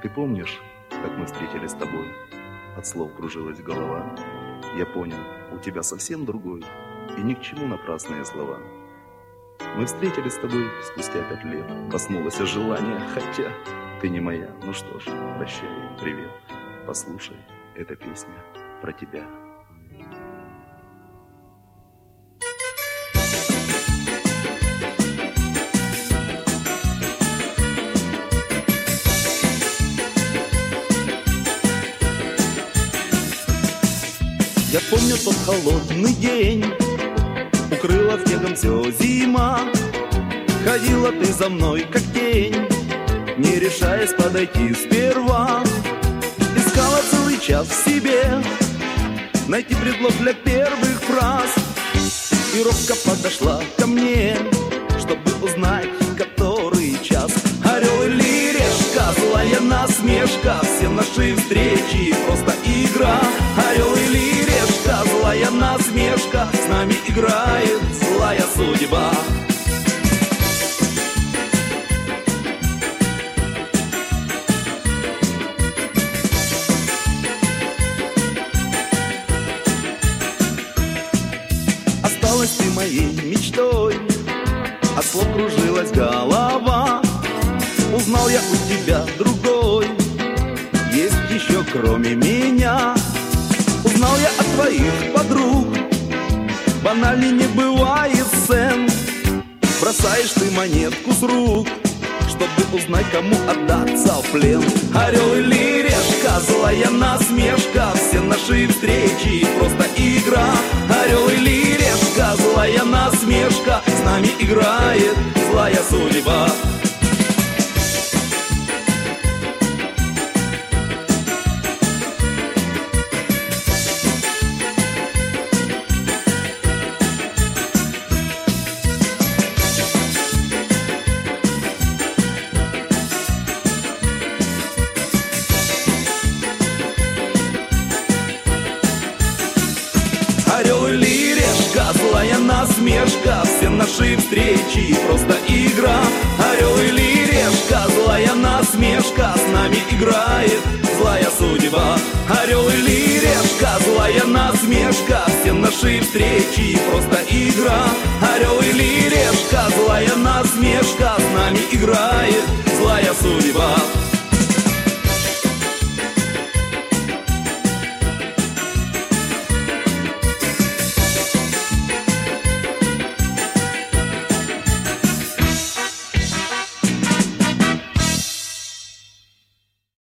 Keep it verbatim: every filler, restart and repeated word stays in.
Ты помнишь, как мы встретились с тобой? От слов кружилась голова. Я понял, у тебя совсем другой, и ни к чему напрасные слова. Мы встретились с тобой спустя пять лет. Проснулось желание, хотя ты не моя. Ну что ж, прощай, привет. Послушай, эта песня про тебя. Я помню тот холодный день, укрыла снегом все зима. Ходила ты за мной, как тень, не решаясь подойти сперва. Искала целый час в себе найти предлог для первых фраз. И робко подошла ко мне, чтобы узнать, который час. Орел или решка, злая насмешка, все наши встречи просто игра. Орел или решка, злая насмешка, с нами играет злая судьба. Осталась ты моей мечтой, от слов кружилась голова. Узнал я у тебя другой, есть еще кроме меня. Узнал я от твоих подруг, банальней не бывает сцен. Бросаешь ты монетку с рук, чтобы узнать, кому отдаться в плен. Орел или решка, злая насмешка, все наши встречи просто игра. Орел или решка, злая насмешка, с нами играет злая судьба. Орел или решка, злая насмешка, все наши встречи просто игра. Орел или решка, злая насмешка, с нами играет злая судьба. Орел или решка, злая насмешка, все наши встречи просто игра. Орел или решка, злая насмешка, с нами играет злая судьба.